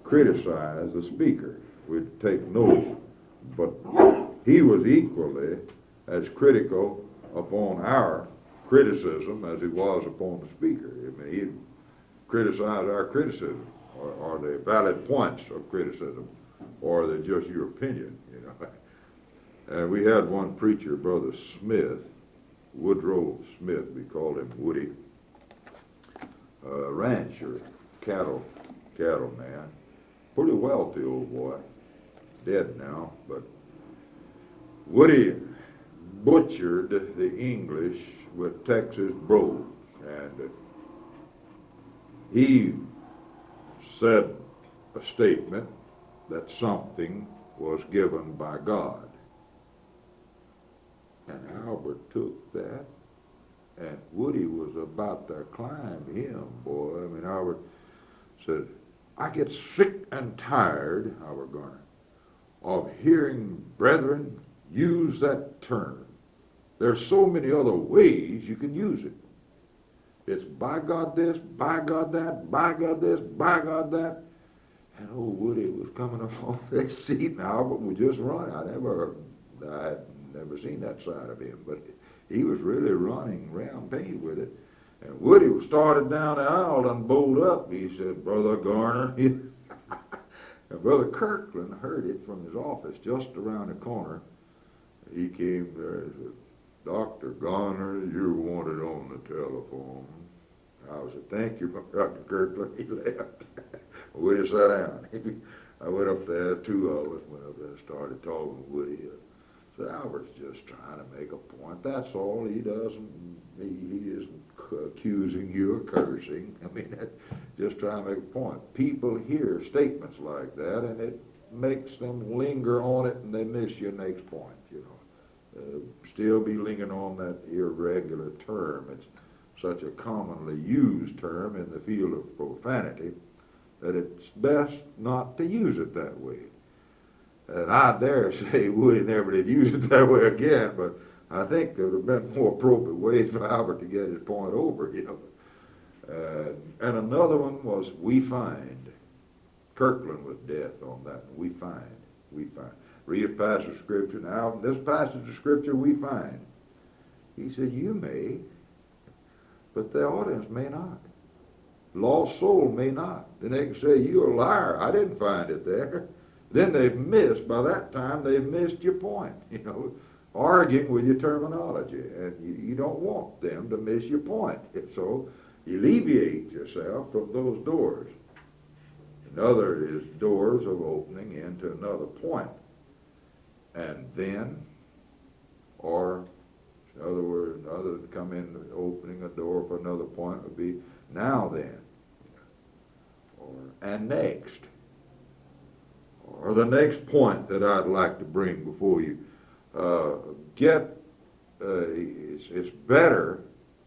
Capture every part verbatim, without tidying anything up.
criticize the speaker. We'd take notes. But he was equally as critical upon our criticism as he was upon the speaker. I mean, he'd criticize our criticism, or, or the valid points of criticism, or they're just your opinion, you know. And we had one preacher, Brother Smith, Woodrow Smith, we called him Woody, a rancher, cattle, cattle man, pretty wealthy old boy, dead now, but Woody butchered the English with Texas brogue, and he said a statement that something was given by God. And Albert took that, and Woody was about to climb him, boy. I mean, Albert said, I get sick and tired, Albert Garner, of hearing brethren use that term. There's so many other ways you can use it. It's by God this, by God that, by God this, by God that. And old Woody was coming up off that seat, and Albert was just running. I never, I had never seen that side of him, but he was really running rampant with it. And Woody started down the aisle and bowled up. He said, Brother Garner. and Brother Kirkland heard it from his office just around the corner. He came there and said, Doctor Garner, you're wanted on the telephone. I said, thank you, Doctor Kirkland. He left. Woody sat down. I went up there, two of us went up there and started talking with Woody. So Albert's just trying to make a point. That's all. He doesn't, he, he isn't accusing you of cursing. I mean, that, just trying to make a point. People hear statements like that, and it makes them linger on it, and they miss your next point, you know. Uh, still be lingering on that irregular term. It's such a commonly used term in the field of profanity that it's best not to use it that way. And I dare say Woody never did use it that way again, but I think there would have been more appropriate ways for Albert to get his point over, you know. Uh, and another one was, we find. Kirkland was death on that one. We find. We find. Read a passage of Scripture. Now, this passage of Scripture we find. He said, you may, but the audience may not. Lost soul may not. Then they can say, you're a liar. I didn't find it there. Then they've missed, by that time, they've missed your point, you know, arguing with your terminology. And you, you don't want them to miss your point. So alleviate yourself from those doors. Another is doors of opening into another point. And then, or, in other words, another come in opening a door for another point would be now then, or and next, or the next point that I'd like to bring before you. Uh, get, uh, it's, it's better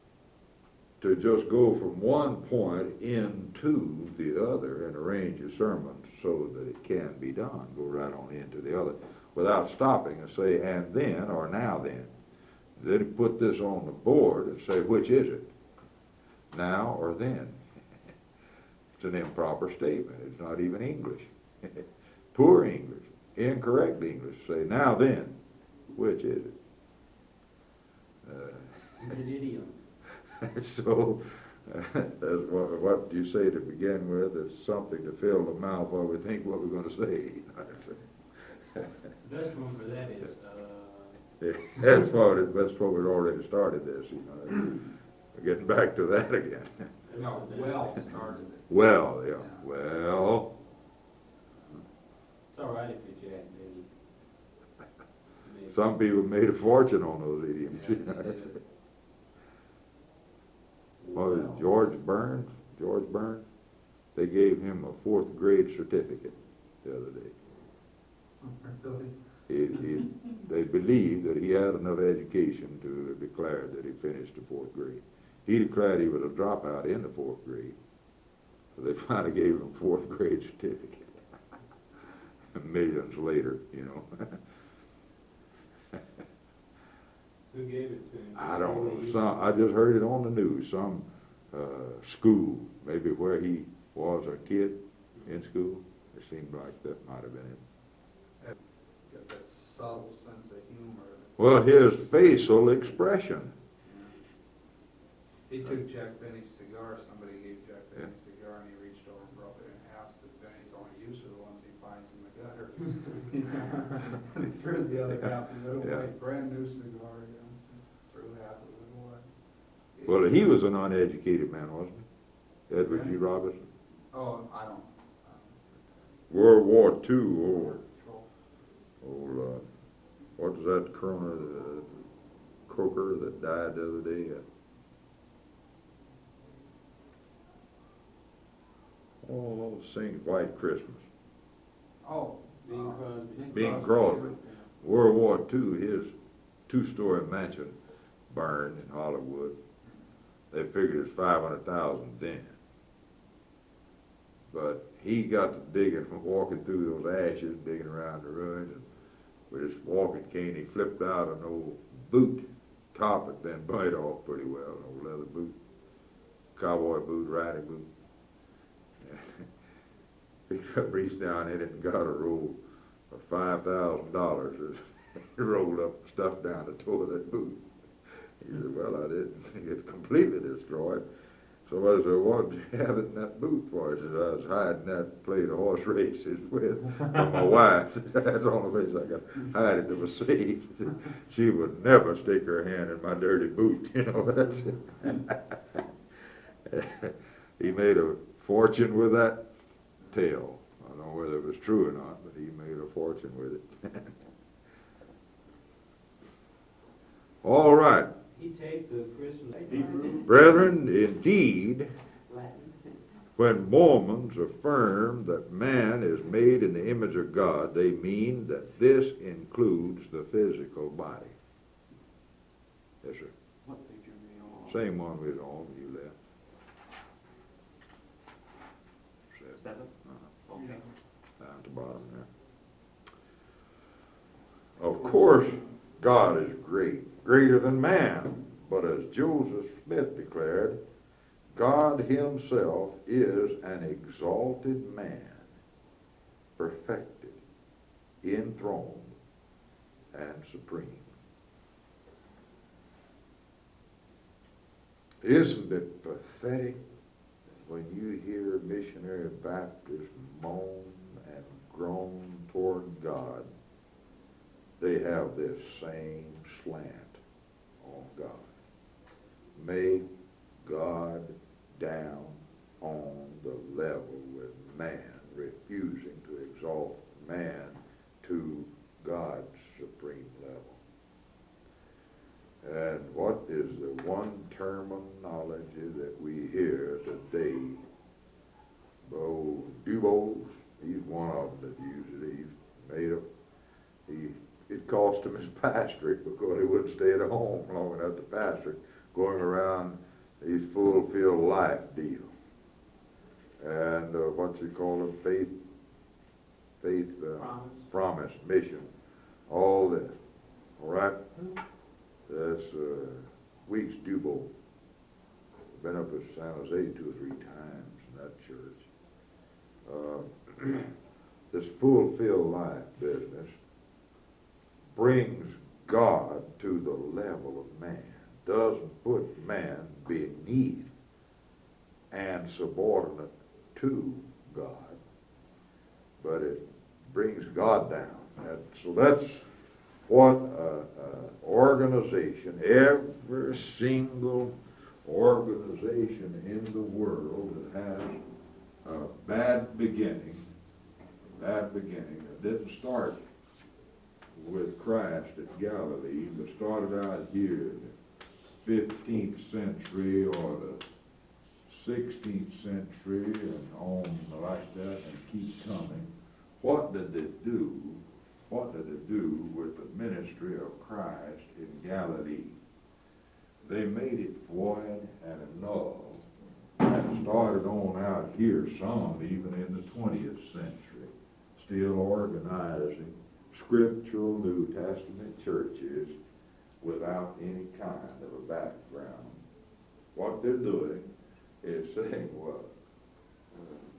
to just go from one point into the other and arrange your sermon so that it can be done. Go right on into the other without stopping and say, and then, or now then. Then put this on the board and say, which is it? Now or then? It's an improper statement. It's not even English. Poor English. Incorrect English. Say, now then, which is it? Uh, it's an idiom. So, uh, that's what, what you say to begin with. It's something to fill the mouth while we think what we're going to say. The best one for that is, uh... Yeah, that's what it, that's what we'd already started this, you know. We're getting back to that again. No, well started it. Well, yeah, Yeah. well. It's all right if you jack, maybe. Some people made a fortune on those idioms. Yeah, they did. What was it, George Burns? George Burns? They gave him a fourth grade certificate the other day. He, he, they believed that he had enough education to declare that he finished the fourth grade. He declared he was a dropout in the fourth grade. So they finally gave him a fourth grade certificate. Millions later, you know. Who gave it to him? I don't know. Some, I just heard it on the news. Some uh, school, maybe where he was a kid in school, It seemed like that might have been it. Got that subtle sense of humor. Well, his facial expression. He took Jack Benny's cigar, somebody gave Jack Yeah. Benny a cigar, and he reached over and broke it in half, said Benny's only use for the ones he finds in the gutter. And he threw the other half, a little Yeah. white, brand new cigar, you know, threw half of it away. Well, he was an uneducated man, wasn't he? Edward G. Robinson. Oh, I don't, um, World War Two, old, Patrol. old, uh, what was that Colonel uh, Croker that died the other day? Uh, oh, sings White Christmas. Oh. Bing uh, Crosby. Bing Crosby. World War Two, his two-story mansion burned in Hollywood. They figured it was five hundred thousand then. But he got to digging, walking through those ashes, digging around the ruins, and with his walking cane, he flipped out an old boot. Top had been bite off pretty well, an old leather boot, cowboy boot, riding boot. He got reached down in it and got a roll of five thousand dollars. He rolled up stuff down the toe of that boot. He said, "Well, I didn't get completely destroyed." So I said, "What did you have it in that boot for?" He said, "I was hiding that plate of horse races with from my wife." That's the only place I could hide it that was safe. She would never stick her hand in my dirty boot, you know. That's it. He made a fortune with that tale. I don't know whether it was true or not, but he made a fortune with it. All right. He take the Christmas Hebrew. Brethren, indeed, when Mormons affirm that man is made in the image of God, they mean that this includes the physical body. Yes, sir. What picture are you on? Same one we was on when you left. Seven. Seven? Uh-huh. Okay. Down at the bottom there. Of course, God is great, greater than man. But as Joseph Smith declared, God himself is an exalted man, perfected, enthroned, and supreme. Isn't it pathetic when you hear missionary Baptists moan and groan toward God? They have this same slant on God. Make God down on the level with man, refusing to exalt man to God's supreme level. And what is the one terminology that we hear today? Oh, Dubose, he's one of them that uses it. He's made up. He it cost him his pastorate because he wouldn't stay at home long enough to pastor, going around these fulfilled life deal. And uh, what you call them, faith, faith, uh, Promise. promise, mission, all this. All right? That's uh, Weeks Dubo. Been up at San Jose two or three times in that church. Uh, this fulfilled life business brings God to the level of man, doesn't put man beneath and subordinate to God, but it brings God down. And so that's what uh, uh, organization, every single organization in the world that has a bad beginning, bad beginning, that didn't start with Christ at Galilee, but started out here in the fifteenth century or the sixteenth century and on like that and keep coming. What did it do? What did it do with the ministry of Christ in Galilee? They made it void and null and started on out here, some even in the twentieth century, still organizing scriptural New Testament churches without any kind of a background. What they're doing is saying, well,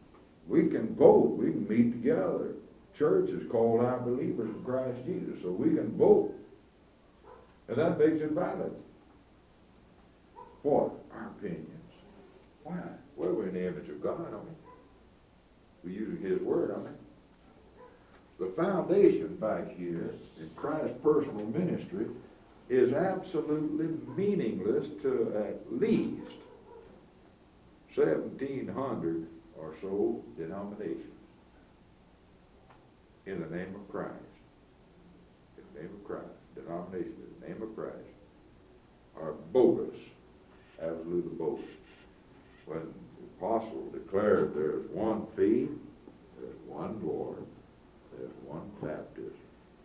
we can vote. We can meet together. Church is called out believers in Christ Jesus, so we can vote. And that makes it valid. What? Our opinions. Why? Well, we're in the image of God, aren't we? We're using His Word, aren't we? The foundation back here in Christ's personal ministry is absolutely meaningless to at least seventeen hundred or so denominations in the name of Christ. In the name of Christ. Denominations in the name of Christ are bogus, absolutely bogus. When the apostle declared there's one faith, there's one Lord, there's one baptism.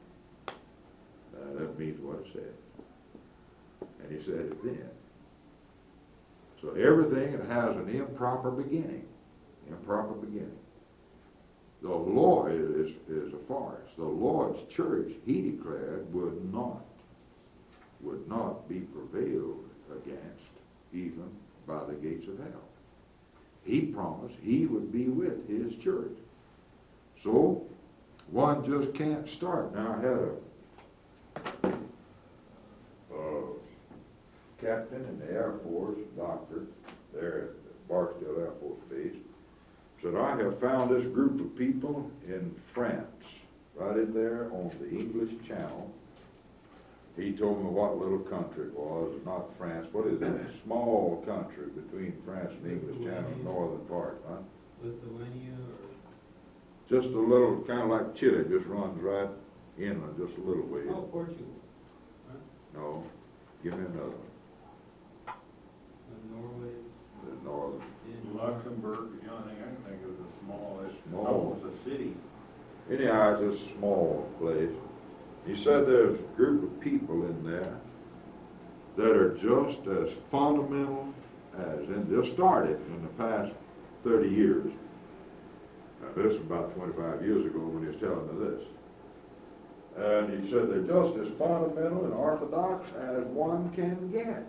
Uh, that means what it said. And he said it then. So everything that has an improper beginning, improper beginning. The Lord is, is a farce. The Lord's church, he declared, would not, would not be prevailed against, even by the gates of hell. He promised he would be with his church. So, one just can't start. Now, I had a uh, captain in the Air Force, doctor, there at Barksdale Air Force Base, said, I have found this group of people in France, right in there on the English Channel. He told me what little country it was, not France. What is it? A small country between France and the English Channel, the northern part, huh? Lithuania or? Just a little, kind of like Chile, just runs right inland, just a little way. Oh, Portugal. Huh? No, give me another one. Uh, Norway. The northern. Luxembourg, the only thing I can think of is a small, it's Small. almost a city. Anyhow, it's a small place. He said there's a group of people in there that are just as fundamental as, and just started in the past thirty years. Now, this was about twenty-five years ago when he was telling me this. And he said they're just as fundamental and orthodox as one can get.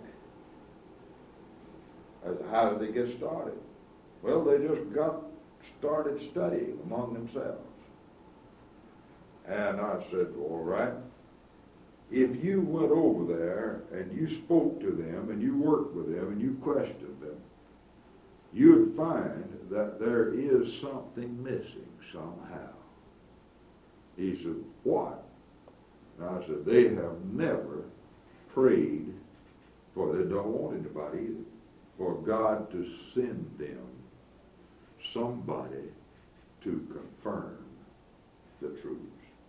As how did they get started? Well, they just got started studying among themselves. And I said, all right, if you went over there and you spoke to them and you worked with them and you questioned them, you'd find that there is something missing somehow. He said, what? And I said, they have never prayed for, they don't want anybody either, for God to send them somebody to confirm the truths.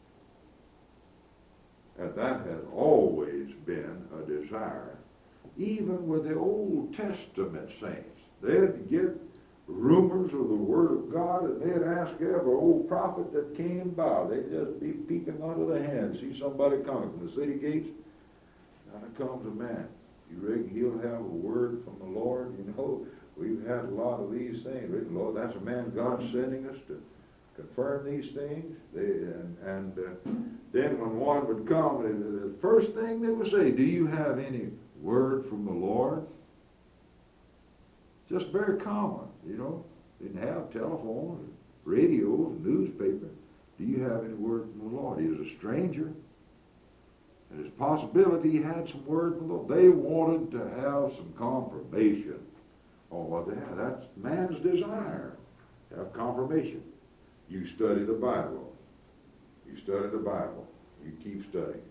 And that has always been a desire, even with the Old Testament saints. They'd get rumors of the Word of God, and they'd ask every old prophet that came by. They'd just be peeking under the hand, see somebody coming from the city gates. Now comes a man. You reckon he'll have a word from the Lord? You know, we've had a lot of these things. Lord, that's a man God's sending us to confirm these things. They, and and uh, then when one would come, the first thing they would say, do you have any word from the Lord? Just very common, you know. Didn't have telephones, radios, newspaper. Do you have any word from the Lord? He was a stranger. And there's a possibility he had some word from the Lord. They wanted to have some confirmation on what they had. That's man's desire, to have confirmation. You study the Bible. You study the Bible. You keep studying.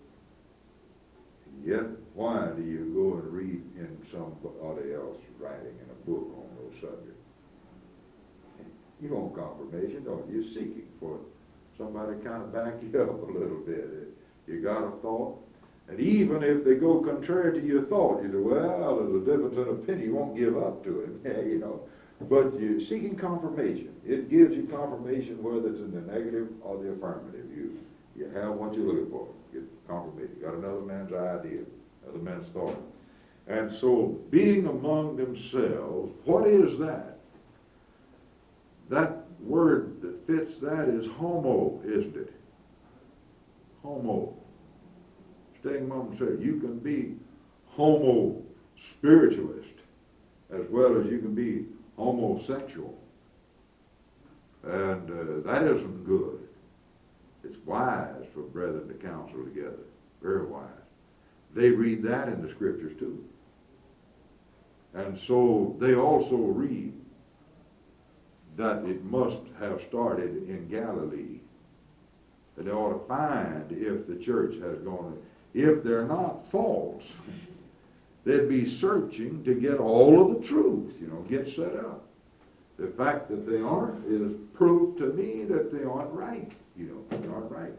And yet, why do you go and read in somebody else's writing in a book on those subjects? You want confirmation, don't you? You're seeking for somebody to kind of back you up a little bit. You got a thought, and even if they go contrary to your thought, you say, well, there's a difference in opinion. You won't give up to it, yeah, you know. But you're seeking confirmation. It gives you confirmation whether it's in the negative or the affirmative. You you have what you're looking for. Get confirmation. You got another man's idea, another man's thought. And so being among themselves, what is that? That word that fits that is homo, isn't it? Homo. Staying among themselves. You can be homo spiritualist as well as you can be homosexual. And uh, that isn't good. It's wise for brethren to counsel together. Very wise. They read that in the scriptures too. And so they also read that it must have started in Galilee. And they ought to find if the church has gone. If they're not false, they'd be searching to get all of the truth, you know, get set up. The fact that they aren't is proof to me that they aren't right, you know, they aren't right.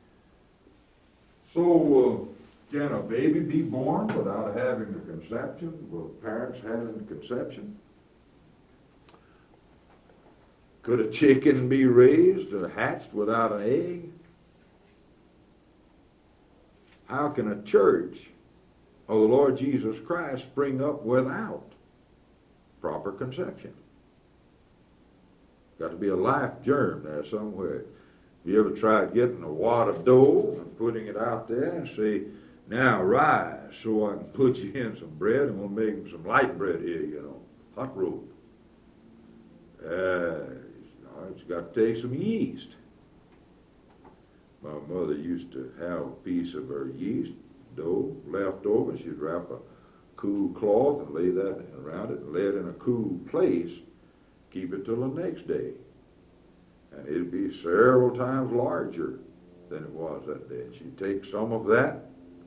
So, uh, can a baby be born without having a conception? Will parents having conception? Could a chicken be raised or hatched without an egg? How can a church of the Lord Jesus Christ spring up without proper conception? Got to be a life germ there somewhere. Have you ever tried getting a wad of dough and putting it out there and say, now rise so I can put you in some bread and we'll make some light bread here, you know, hot roll. Uh, it's got to take some yeast. My mother used to have a piece of her yeast dough left over. She'd wrap a cool cloth and lay that around it and lay it in a cool place, keep it till the next day. And it'd be several times larger than it was that day. And she'd take some of that,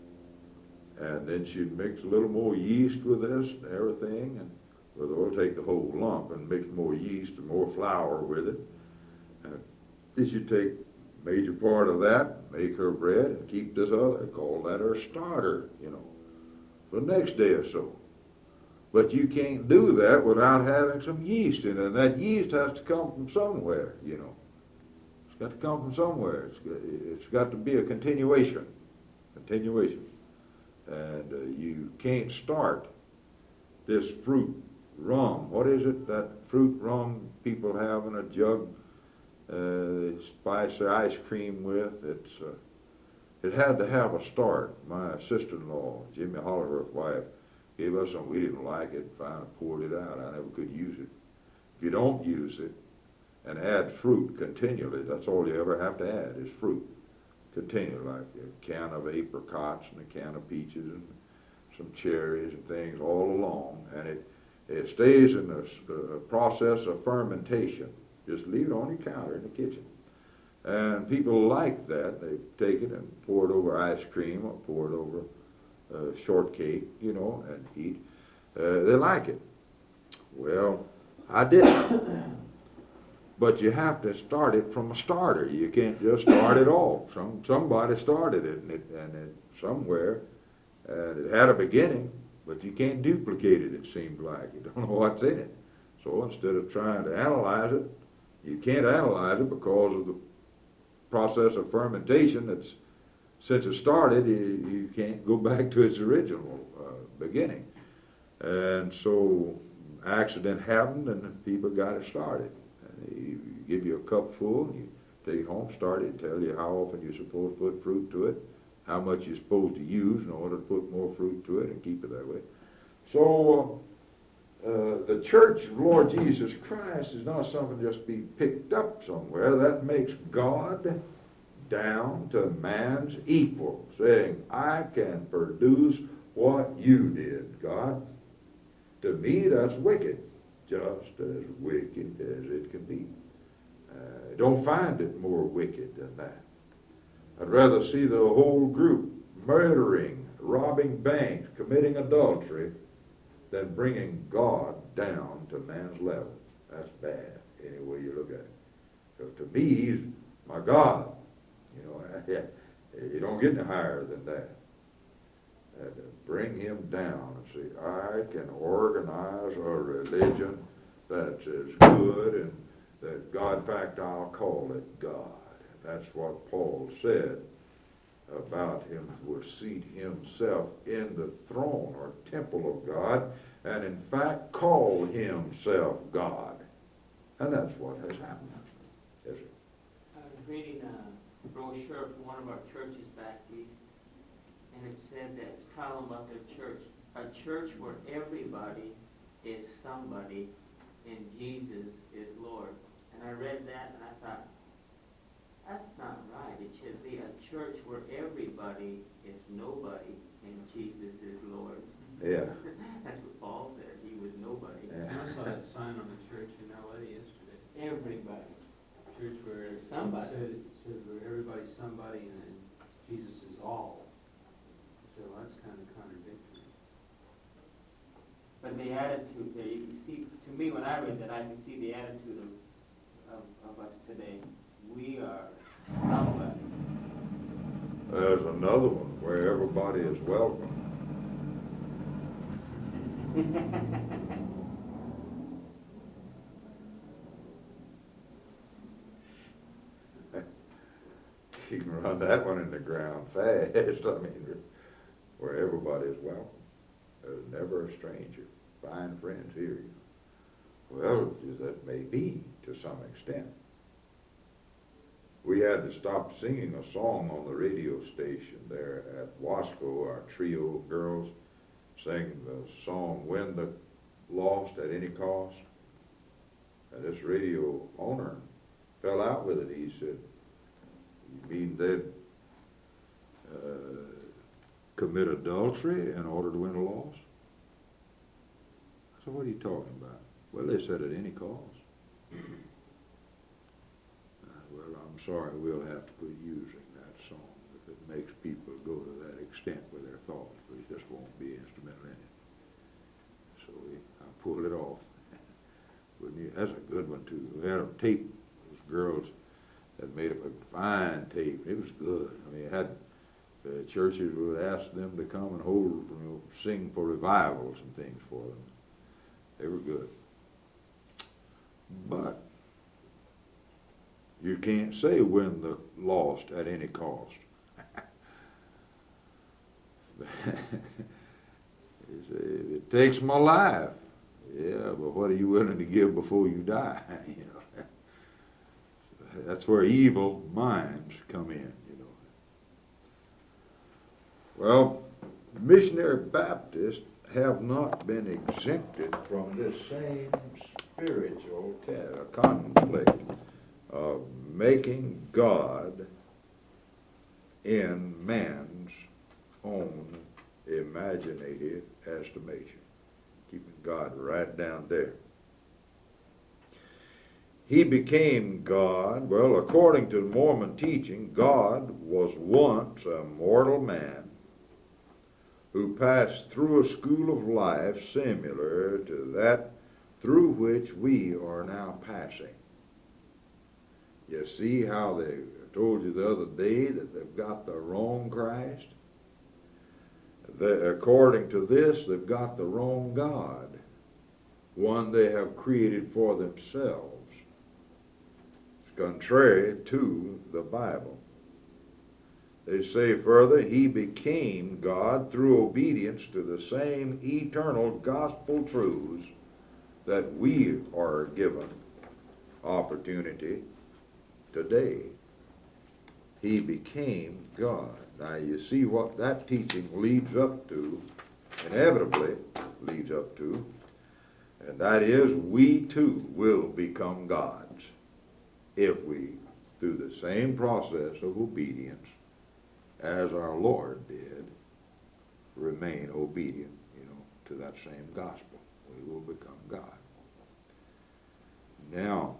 and then she'd mix a little more yeast with this and everything, and well, we'll take the whole lump and mix more yeast and more flour with it. And then she'd take major part of that, make her bread, and keep this other, call that her starter, you know, for the next day or so. But you can't do that without having some yeast in it, and that yeast has to come from somewhere, you know. It's got to come from somewhere. It's got, it's got to be a continuation, continuation. And uh, you can't start this fruit rum. What is it, that fruit rum people have in a jug? Uh, they spice their ice cream with. It's uh, it had to have a start. My sister-in-law, Jimmy Holliworth's wife, gave us some. We didn't like it. Finally poured it out. I never could use it. If you don't use it and add fruit continually, that's all you ever have to add is fruit continually, like a can of apricots and a can of peaches and some cherries and things all along, and it it stays in the uh, process of fermentation. Just leave it on your counter in the kitchen. And people like that. They take it and pour it over ice cream or pour it over uh, shortcake, you know, and eat. Uh, they like it. Well, I didn't. But you have to start it from a starter. You can't just start it off. Some somebody started it, and it, and it somewhere, and it had a beginning, but you can't duplicate it. It seems like you don't know what's in it. So instead of trying to analyze it, you can't analyze it because of the process of fermentation. That's since it started, you, you can't go back to its original uh, beginning. And so accident happened, and people got it started. And they give you a cup full, and you take it home, start it, tell you how often you're supposed to put fruit to it, how much you're supposed to use in order to put more fruit to it, and keep it that way. So uh, the church of Lord Jesus Christ is not something just be picked up somewhere. That makes God down to man's equal, saying, I can produce what you did, God. To me, that's wicked, just as wicked as it can be. I uh, don't find it more wicked than that. I'd rather see the whole group murdering, robbing banks, committing adultery, than bringing God down to man's level. That's bad, any way you look at it. Because to me, he's my God. You know, you don't get any higher than that. And to bring him down and say, I can organize a religion that's as good and that God, in fact, I'll call it God. That's what Paul said about him who would seat himself in the throne or temple of God, and in fact call himself God. And that's what has happened. Yes, sir. I was reading a brochure from one of our churches back east, and it said that it's talking about their church, a church where everybody is somebody and Jesus is Lord. And And I read that and I thought, that's not right. It should be a church where everybody is nobody and Jesus is Lord. Yeah. That's what Paul said. He was nobody. Yeah. I saw that sign on the church in L A yesterday. Everybody. Church where it Somebody. said, it said where everybody's somebody and then Jesus is all. So that's kind of contradictory. But the attitude there, you can see, to me when I read that, I can see the attitude of, of, of us today. We are somebody. There's another one where everybody is welcome. You can run that one in the ground fast. I mean, where everybody is welcome. There's never a stranger. Find friends here. Well, that may be to some extent. We had to stop singing a song on the radio station there at Wasco. Our trio of girls sang the song, Win the Lost at Any Cost. And this radio owner fell out with it. He said, you mean they'd uh, commit adultery in order to win a lost? I said, what are you talking about? Well, they said at any cost. Well, I'm sorry, we'll have to quit using that song if it makes people go to that extent with their thoughts. We just won't be instrumental in it. So we, I pulled it off. You, that's a good one, too. We had a tape. Those girls had made up a fine tape. It was good. I mean, it had uh, churches would ask them to come and hold, you know, sing for revivals and things for them. They were good. But you can't say win the lost at any cost. If it takes my life, yeah, but what are you willing to give before you die? You know, that's where evil minds come in. You know. Well, missionary Baptists have not been exempted from this same spiritual conflict of making God in man's own imaginative estimation, keeping God right down there. He became God. Well, according to Mormon teaching, God was once a mortal man who passed through a school of life similar to that through which we are now passing. You see how they I told you the other day that they've got the wrong Christ? They, according to this, they've got the wrong God, one they have created for themselves. It's contrary to the Bible. They say further, he became God through obedience to the same eternal gospel truths that we are given opportunity today. He became God. Now you see what that teaching leads up to, inevitably leads up to, and that is we too will become gods if we, through the same process of obedience as our Lord did, remain obedient, you know, to that same gospel. We will become God. Now,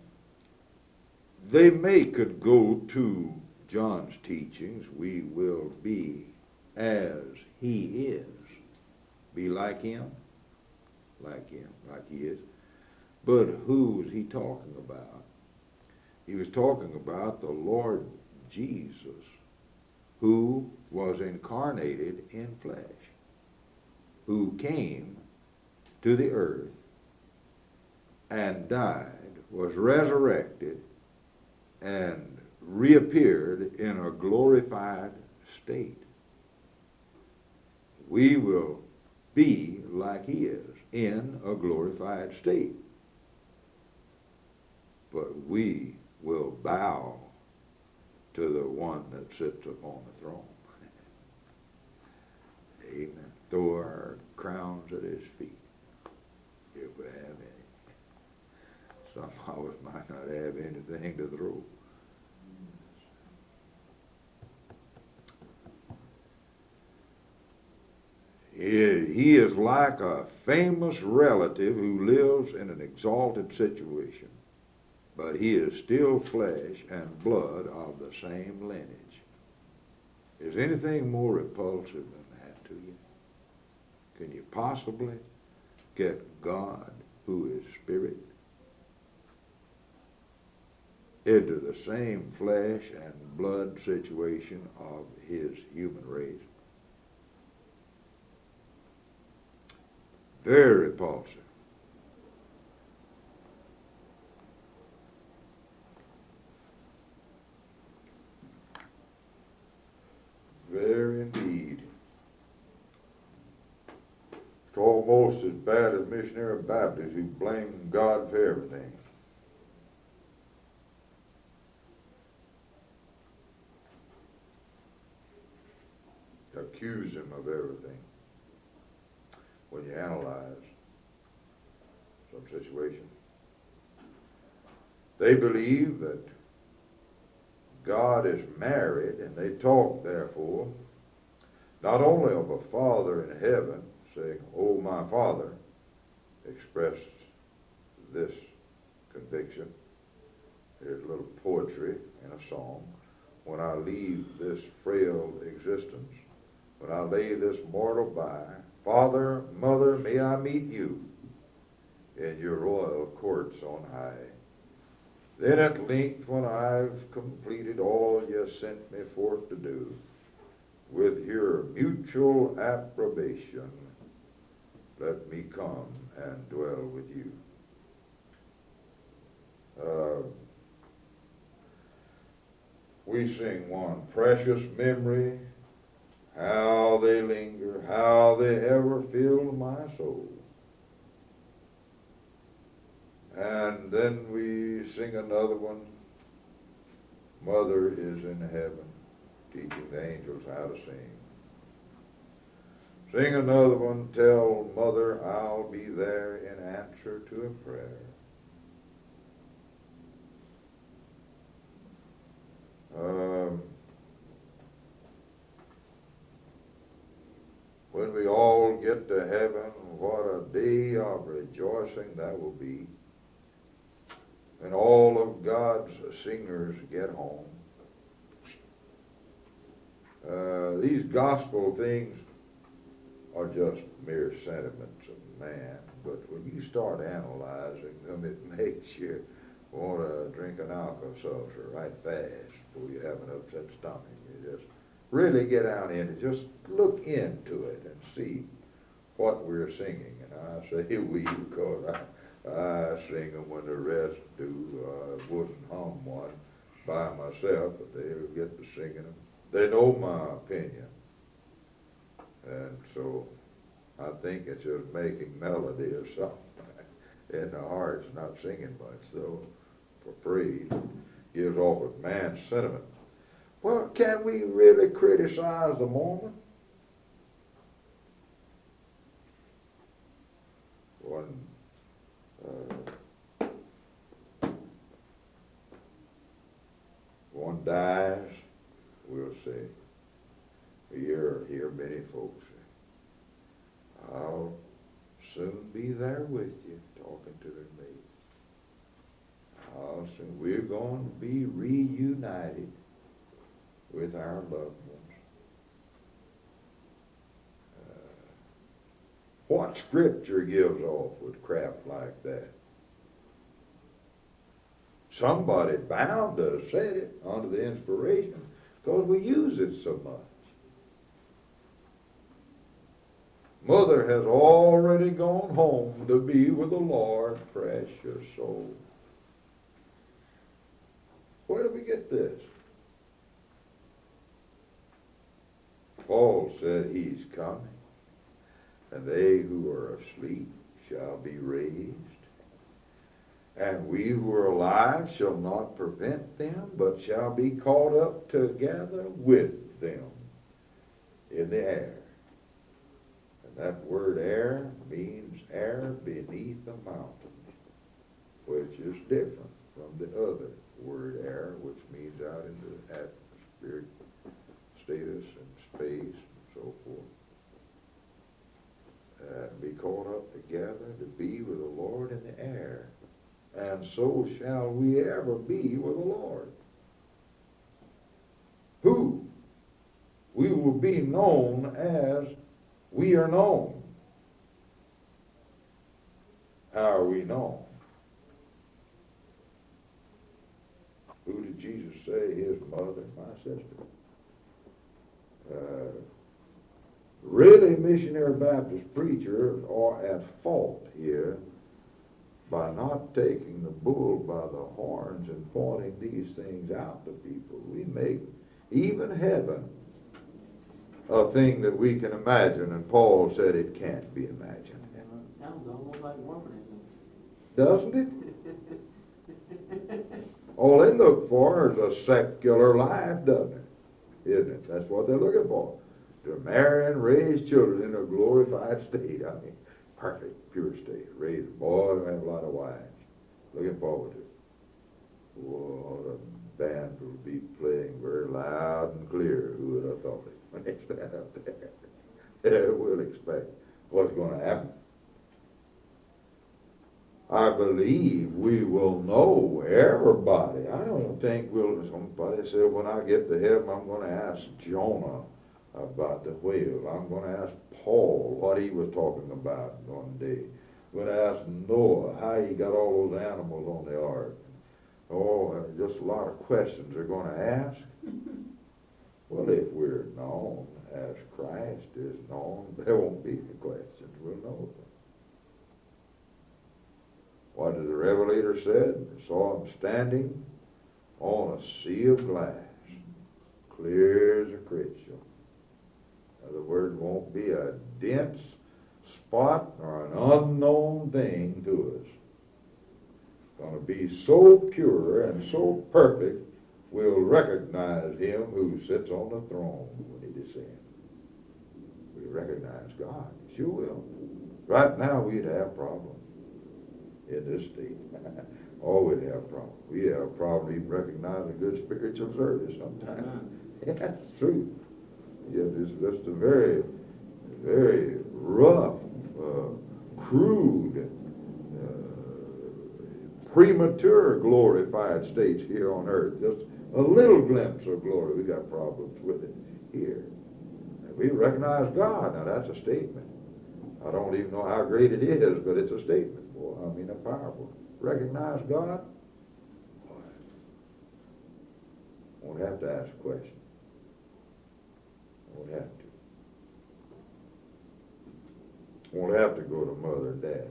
they may could go to John's teachings, we will be as he is. Be like him, like him, like he is. But who was he talking about? He was talking about the Lord Jesus, who was incarnated in flesh, who came to the earth and died, was resurrected, and reappeared in a glorified state. We will be like he is, in a glorified state. But we will bow to the one that sits upon the throne. Amen. Throw our crowns at his feet, if we have any. some of us might not have anything to throw. He, he is like a famous relative who lives in an exalted situation, but he is still flesh and blood of the same lineage. Is anything more repulsive than that to you? Can you possibly get God, who is spirit, into the same flesh and blood situation of his human race? Very repulsive. Very indeed. It's almost as bad as missionary Baptists who blame God for everything. Accuse him of everything. When you analyze some situation, they believe that God is married, and they talk, therefore, not only of a Father in heaven, saying, "Oh, my Father," expressed this conviction. Here's a little poetry in a song. When I leave this frail existence, when I lay this mortal by, Father, Mother, may I meet you in your royal courts on high. Then at length, when I've completed all you sent me forth to do, with your mutual approbation, let me come and dwell with you. Uh, we sing one, precious memory, how they linger, how they ever fill my soul. And then we sing another one, Mother is in heaven, teaching the angels how to sing. Sing another one, tell Mother I'll be there in answer to a prayer. Um, when we all get to heaven, what a day of rejoicing that will be. When all of God's singers get home. Uh, these gospel things are just mere sentiments of man, but when you start analyzing them, it makes you want to drink an Alka-Seltzer right fast before you have an upset stomach. You just really get out in it, just look into it and see what we're singing. And I say we because I I sing them when the rest do. I wouldn't hum one by myself, but they'll get to singing them. They know my opinion. And so I think it's just making melody or something in the hearts, not singing much, though, for praise. It gives off a man's sentiment. Well, can we really criticize the Mormon? One Uh, one dies, we'll say. We hear, hear many folks say, I'll soon be there with you, talking to their mate. I'll soon, we're going to be reunited with our loved ones. Uh, what Scripture gives off with crap like that? Somebody bound to have said it under the inspiration because we use it so much. Mother has already gone home to be with the Lord, precious soul. Where do we get this? Paul said he's coming, and they who are asleep shall be raised. And we who are alive shall not prevent them, but shall be caught up together with them in the air. And that word air means air beneath the mountains. which is different from the other word air, which means out in the atmospheric status and space and so forth. Uh, be caught up together to be with the Lord in the air. And so shall we ever be with the Lord. Who? We will be known as we are known. How are we known? Who did Jesus say? His mother, my sister. Uh, really, missionary Baptist preachers are at fault here by not taking the bull by the horns and pointing these things out to people. We make even heaven a thing that we can imagine, and Paul said it can't be imagined. Sounds almost like Mormonism. Doesn't it? All they look for is a secular life, doesn't it? Isn't it? That's what they're looking for. To marry and raise children in a glorified state. I mean, perfect, pure state. Raise a boy and have a lot of wives. Looking forward to it. What a band will be playing very loud and clear. Who would have thought it? When they stand up there, we'll expect what's going to happen. I believe we will know everybody. I don't think we'll, somebody said when I get to heaven I'm going to ask Jonah about the whale. I'm going to ask Paul what he was talking about one day. I'm going to ask Noah how he got all those animals on the ark. Oh, just a lot of questions they're going to ask. Well, if we're known as Christ is known, there won't be any questions. We'll know them. What did the Revelator said? I saw him standing on a sea of glass, clear as a crystal. In other words, won't be a dense spot or an unknown thing to us. It's going to be so pure and so perfect, we'll recognize him who sits on the throne when he descends. We recognize God. Sure will. Right now, we'd have problems in this state. Oh, we'd have problems. We have a problem even recognizing good spiritual service sometimes. Yeah, that's true. Yeah, it's just a very, very rough, uh, crude, uh, premature glorified states here on earth. Just a little glimpse of glory. We got problems with it here. And we recognize God. Now, that's a statement. I don't even know how great it is, but it's a statement. Boy, I mean, a powerful. Recognize God? Boy, won't have to ask a question. Won't have to. Won't have to go to mother and dad.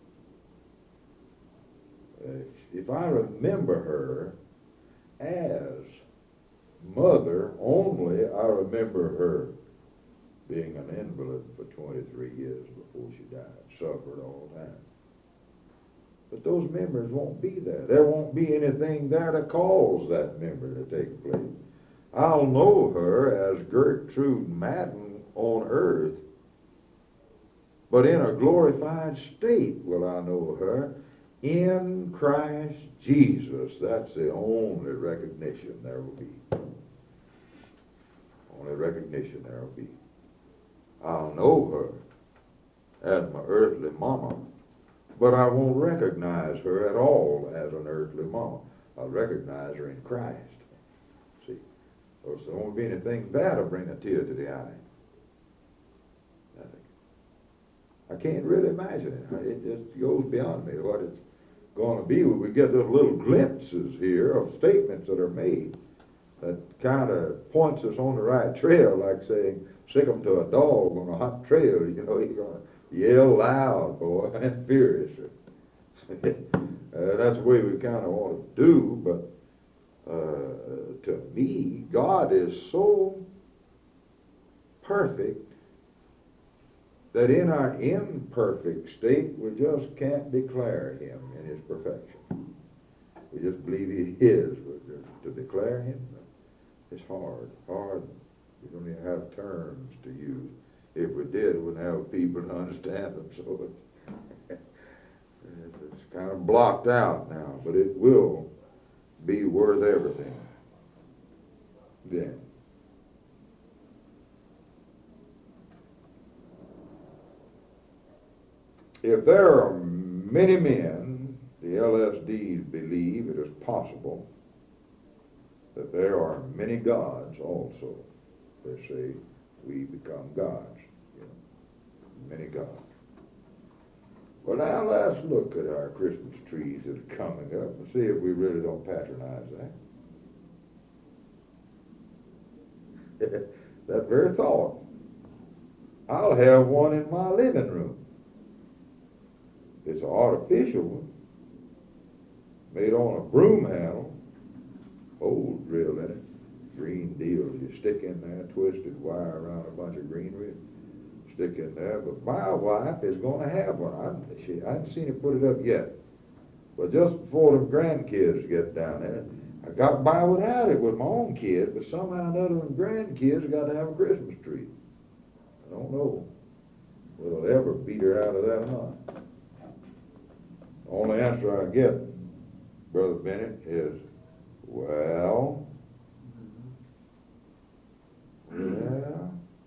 Uh, if I remember her as mother only, I remember her being an invalid for twenty-three years before she died, suffered all the time. But those memories won't be there. There won't be anything there to cause that memory to take place. I'll know her as Gertrude Madden on earth, but in a glorified state will I know her in Christ Jesus. That's the only recognition there will be. Only recognition there will be. I'll know her as my earthly mama, but I won't recognize her at all as an earthly mama. I'll recognize her in Christ. See? So there won't be anything there to bring a tear to the eye. Nothing. I can't really imagine it. It just goes beyond me what it's going to be. We get those little glimpses here of statements that are made that kind of points us on the right trail, like saying, sick 'em to a dog on a hot trail. You know, you're going to yell loud, boy, and furious. uh, that's the way we kind of want to do, but uh, to me, God is so perfect that in our imperfect state, we just can't declare him in his perfection. We just believe he is, but to declare him, it's hard, hard. We don't even have terms to use. If we did, we wouldn't have people to understand them. So It's kind of blocked out now, but it will be worth everything then. If there are many men, the L S Ds believe it is possible that there are many gods also. They say we become gods, you know, many gods. Well, now let's look at our Christmas trees that are coming up and see if we really don't patronize that. That very thought. I'll have one in my living room. It's an artificial one, made on a broom handle, hole drill in it, green deal. You stick in there, twisted wire around a bunch of greenery, stick in there. But my wife is going to have one. I, she, I haven't seen her put it up yet. But just before the grandkids get down there, I got by without it with my own kids, but somehow or another the grandkids got to have a Christmas tree. I don't know whether they'll ever beat her out of that or not. The only answer I get, Brother Bennett, is, well, yeah.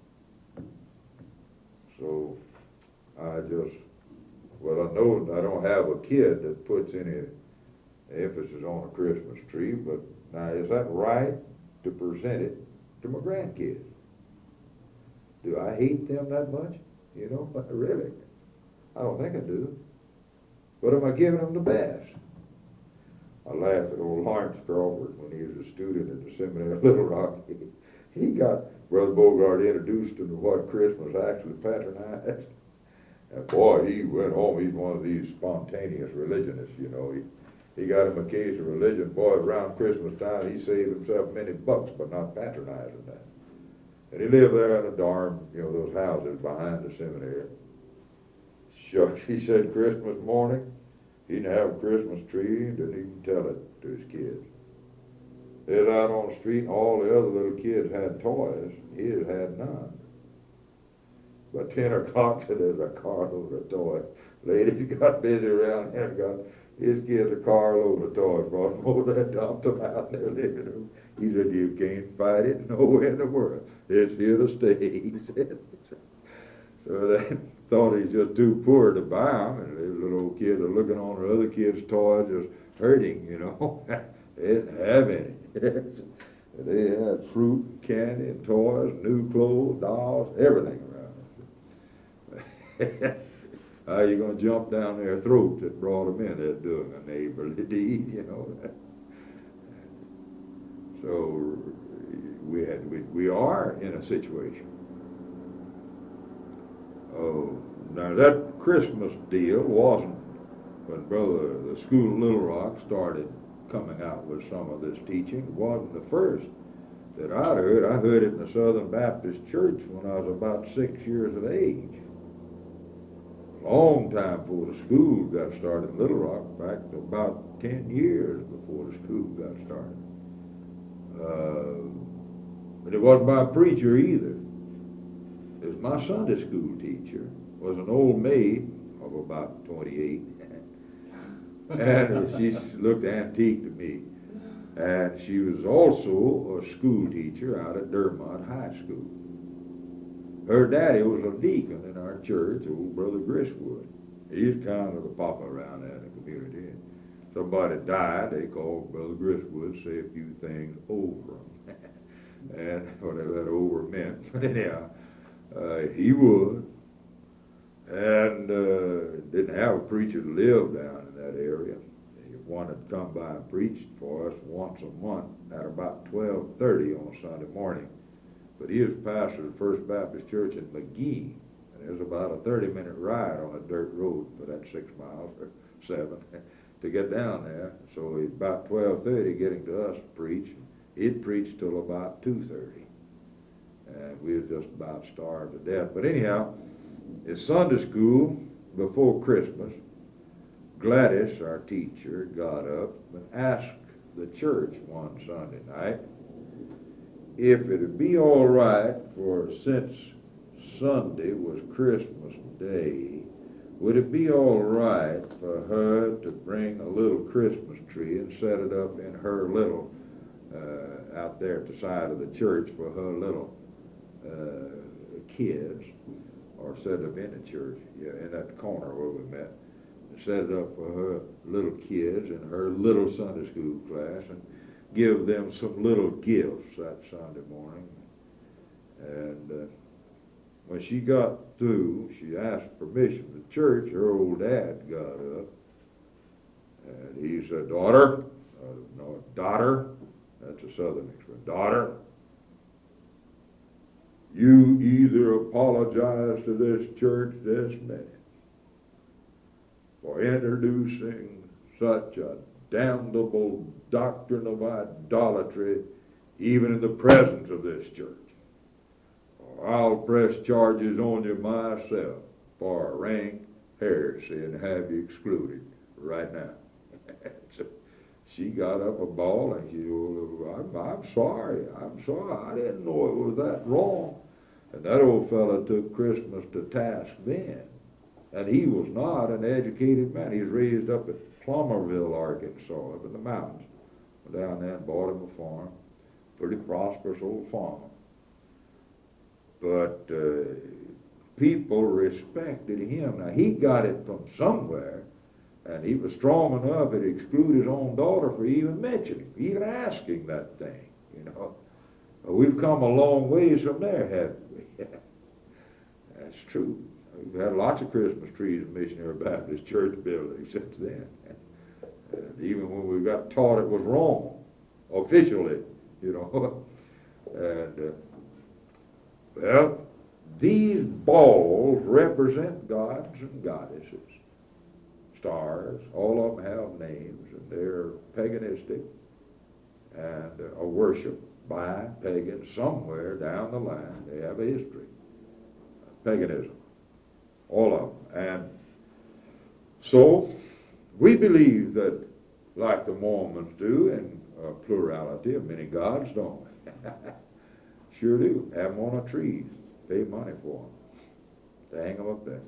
So I just, well, I know I don't have a kid that puts any emphasis on a Christmas tree, but now is that right to present it to my grandkids? Do I hate them that much? You know, really? I don't think I do. But am I giving them the best? I laugh at old Lawrence Crawford when he was a student at the seminary of Little Rock. He, he got Brother Bogart introduced him to what Christmas actually patronized. And boy, he went home. He's one of these spontaneous religionists, you know. He, he got him a case of religion. Boy, around Christmas time, he saved himself many bucks by not patronizing that. And he lived there in a dorm, you know, those houses behind the seminary. Shucks, he said Christmas morning, he didn't have a Christmas tree, didn't even tell it to his kids. They was out on the street, and all the other little kids had toys. His had none. By ten o'clock, there's a carload of toys. Ladies got busy around here and got his kids a carload of toys, brought them over there, dumped them out in their living room. He said, you can't fight it nowhere in the world. It's here to stay, he said. So they thought he's just too poor to buy them, and the little old kids are looking on the other kids' toys just hurting, you know. They didn't have any. They had fruit, candy, and toys, new clothes, dolls, everything around them. How you going to jump down their throats that brought them in? They're doing a neighborly deed, you know. So we had we, we are in a situation. Oh, now that Christmas deal wasn't when Brother the School of Little Rock started coming out with some of this teaching. It wasn't the first that I'd heard. I heard it in the Southern Baptist Church when I was about six years of age. Long time before the school got started in Little Rock, in fact, about ten years before the school got started. Uh, but it wasn't by a preacher either. It was my Sunday school teacher, was an old maid of about twenty-eight, and she looked antique to me. And she was also a school teacher out at Dermont High School. Her daddy was a deacon in our church, old Brother Griswood. He's kind of the papa around there in the community. Somebody died, they called Brother Griswood, say a few things over him. And whatever that over meant. But anyhow, uh, he would. And uh, didn't have a preacher to live down in that area. One had come by and preached for us once a month at about twelve thirty on a Sunday morning. But he was pastor of the First Baptist Church in McGee, and it was about a thirty-minute ride on a dirt road for that six miles or seven to get down there. So he's about twelve thirty getting to us to preach. He'd preach till about two thirty, and we was just about starved to death. But anyhow, it's Sunday school before Christmas. Gladys, our teacher, got up and asked the church one Sunday night if it'd be all right for, since Sunday was Christmas Day, would it be all right for her to bring a little Christmas tree and set it up in her little, uh, out there at the side of the church for her little uh, kids, or set it up in the church, yeah, in that corner where we met, and set it up for her little kids in her little Sunday school class, and give them some little gifts that Sunday morning. And uh, when she got through, she asked permission from the church. Her old dad got up, and he said, "Daughter," uh, no, daughter, that's a southern expression, "daughter, you either apologize to this church this minute for introducing such a damnable doctrine of idolatry even in the presence of this church, or I'll press charges on you myself for rank heresy and have you excluded right now." So she got up a ball and she, "Oh, I'm, I'm sorry, I'm sorry, I didn't know it was that wrong." And that old fellow took Christmas to task then. And he was not an educated man. He was raised up at Plummerville, Arkansas, up in the mountains. Went down there and bought him a farm. Pretty prosperous old farmer. But uh, people respected him. Now, he got it from somewhere, and he was strong enough to exclude his own daughter for even mentioning, even asking that thing, you know. We've come a long ways from there, haven't we? That's true. We've had lots of Christmas trees in Missionary Baptist Church buildings since then. And even when we got taught it was wrong, officially, you know. And, uh, well, these balls represent gods and goddesses. Stars, all of them have names, and they're paganistic and uh, are worshipped by pagans somewhere down the line. They have a history. Paganism. All of them. And so we believe that, like the Mormons do, in a plurality of many gods, don't we? Sure do. Have them on a tree. Pay money for them. To hang them up there.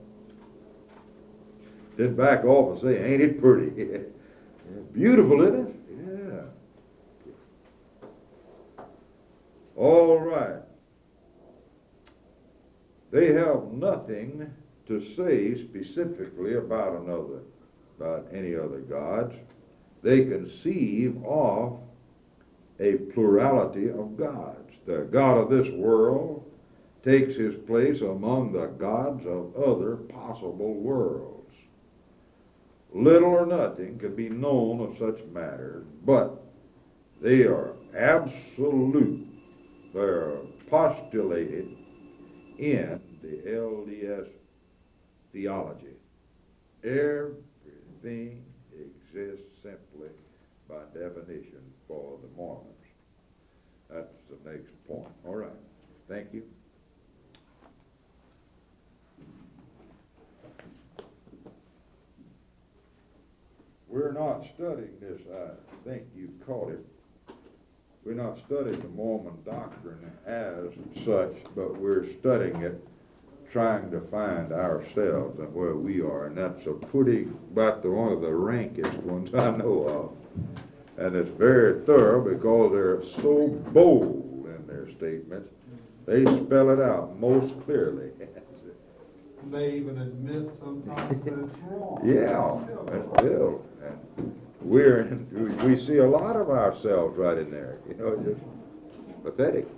Then back off and say, "Ain't it pretty?" Beautiful, isn't it? Yeah. All right. They have nothing to say specifically about another, about any other gods. They conceive of a plurality of gods. The God of this world takes his place among the gods of other possible worlds. Little or nothing can be known of such matters, but they are absolute. They are postulated in the L D S theology. Everything exists simply by definition for the Mormons. That's the next point. All right. Thank you. We're not studying this. I think you caught it. We're not studying the Mormon doctrine as such, but we're studying it, trying to find ourselves and where we are, and that's a pretty, about the, one of the rankest ones I know of. And it's very thorough because they're so bold in their statements. They spell it out most clearly. They even admit sometimes that it's wrong. Yeah, that's Bill. And we're in, we see a lot of ourselves right in there. You know, just pathetic.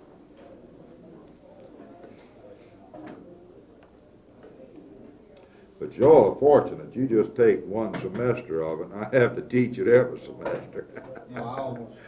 But you're fortunate. You just take one semester of it, and I have to teach it every semester. You know, I almost